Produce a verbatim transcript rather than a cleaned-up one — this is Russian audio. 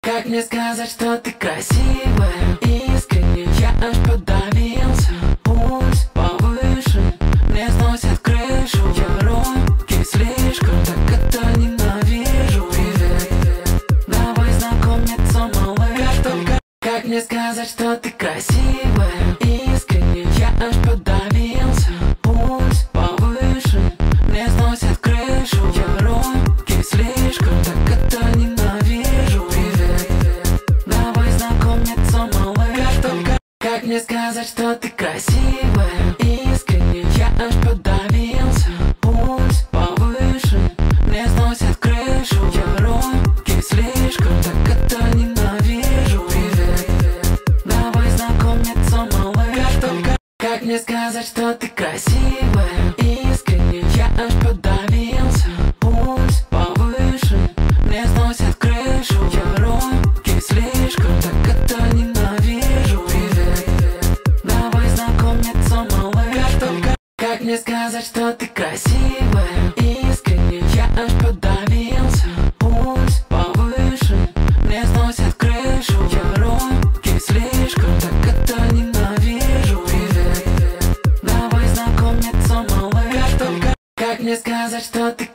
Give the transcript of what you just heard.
Как мне сказать, что ты красивая? Искренне я аж подавился. Пульс повышен, мне сносят крышу. Я робкий слишком, так это ненавижу. Привет, давай знакомиться, малыш. Как только, как мне сказать, что ты красивая? Искренне я аж подавился. Пульс повышен, мне сносят крышу. Я робкий слишком, так это ненавижу. Как мне сказать, что ты красивая? Искренне я аж подавился. Пульс повышен, мне сносят крышу. Я робкий слишком, так это ненавижу. Привет, давай знакомиться, малыш. Как мне сказать, что ты красивая? Искренне я аж подавился. Пульс повышен, мне сносят крышу. Я робкий слишком, так это ненавижу. Как мне сказать, что ты красивая? Искренне я аж подавился. Пульс повышен, мне сносят крышу. Я робкий слишком, так это ненавижу. Привет, давай знакомиться, малыш. Как мне сказать, что ты